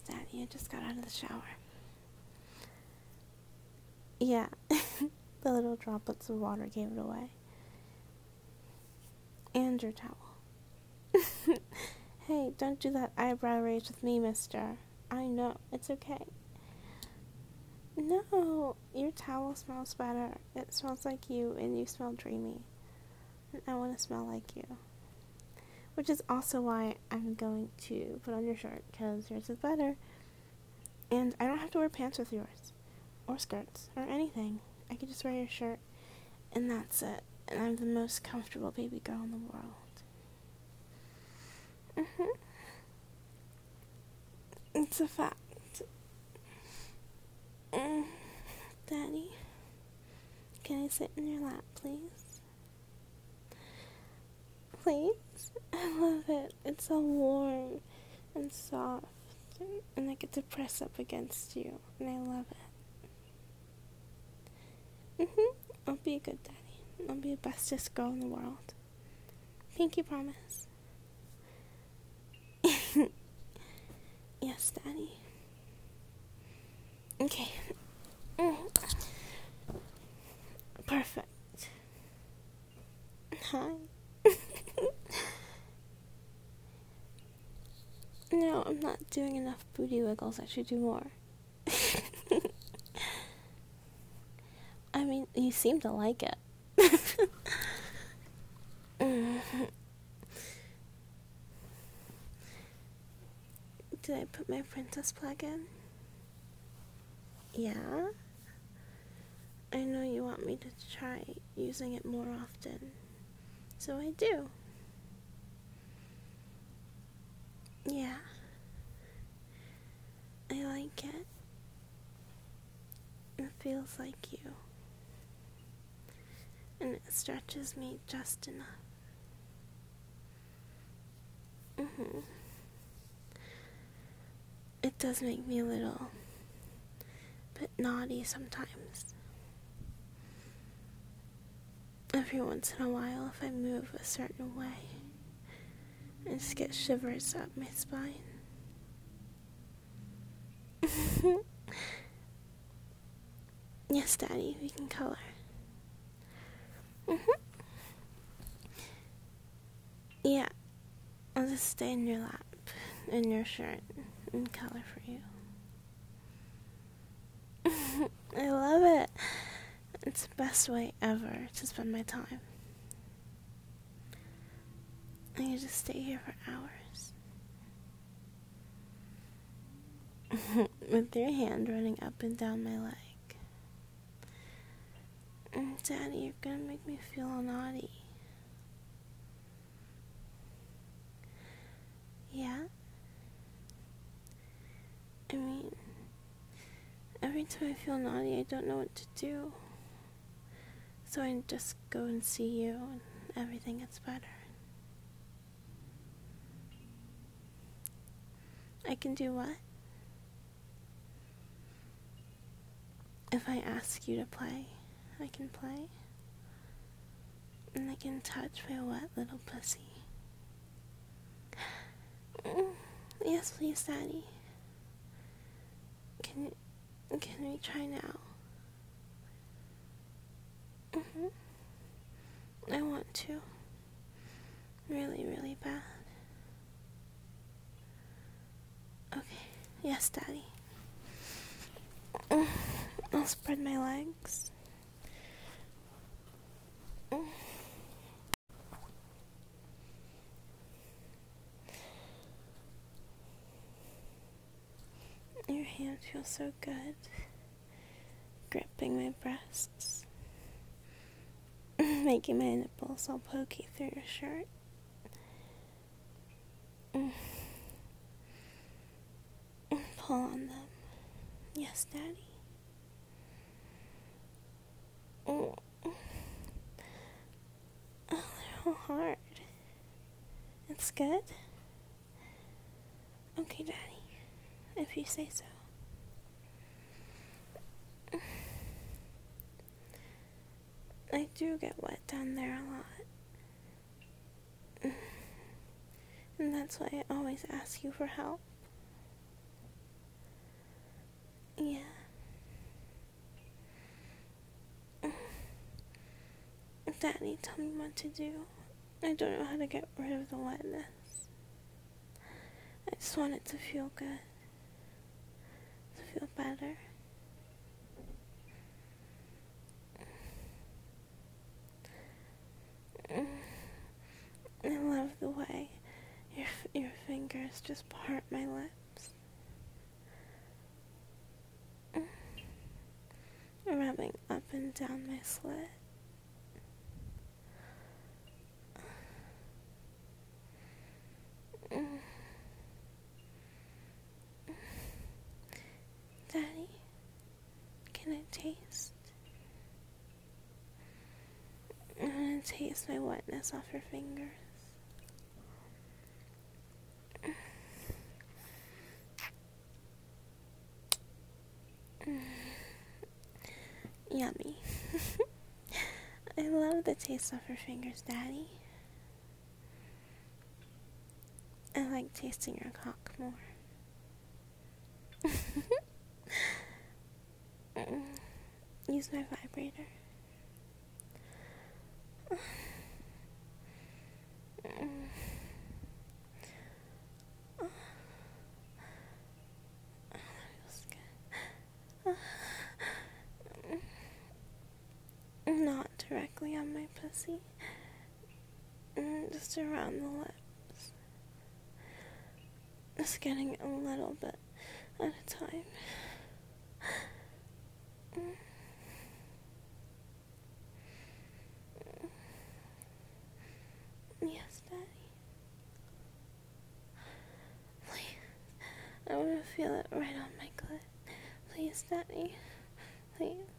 Daddy. I just got out of the shower. Yeah, the little droplets of water gave it away. And your towel. Hey, don't do that eyebrow raise with me, mister. I know, it's okay. No, your towel smells better. It smells like you, and you smell dreamy. And I want to smell like you. Which is also why I'm going to put on your shirt, because yours is better. And I don't have to wear pants with yours, or skirts, or anything. I can just wear your shirt, and that's it. And I'm the most comfortable baby girl in the world. It's a fact. Daddy, can I sit in your lap, please? Please? I love it. It's so warm and soft, and I get to press up against you, and I love it. I'll be a good daddy. I'll be the bestest girl in the world. Pinky promise. Yes, Daddy. Okay. Perfect. Hi. No, I'm not doing enough booty wiggles. I should do more. I mean, you seem to like it. Did I put my princess plug in? Yeah? I know you want me to try using it more often, so I do. Yeah. I like it. It feels like you. And it stretches me just enough. It does make me a little bit naughty sometimes. Every once in a while, if I move a certain way, I just get shivers up my spine. Yes, Daddy, we can color. Yeah, I'll just stay in your lap, in your shirt, and color for you. I love it. It's the best way ever to spend my time. I can just stay here for hours. With your hand running up and down my leg. Daddy, you're gonna make me feel all naughty. Yeah? I mean, every time I feel naughty, I don't know what to do. So I just go and see you, and everything gets better. I can do what? If I ask you to play, I can play. And I can touch my wet little pussy. Yes, please, Daddy. Can we try now? I want to. Really, really bad. Okay. Yes, Daddy. I'll spread my legs. Your hand feels so good, gripping my breasts, making my nipples all pokey through your shirt. Pull on them. Yes, Daddy. Oh, they're all hard. It's good? Okay, Daddy, if you say so. I do get wet down there a lot. And that's why I always ask you for help. Daddy, tell me what to do. I don't know how to get rid of the wetness. I just want it to feel good. To feel better. I love the way your fingers just part my lips. Rubbing up and down my slit. Daddy, can I taste? I want to taste my wetness off your fingers. Yummy. I love the taste of her fingers, Daddy. I like tasting your cock more. Use my vibrator. Not directly on my pussy. Just around the lips. Just getting a little bit at a time. Yes, Daddy. Please. I want to feel it right on my clit. Please, Daddy. Please.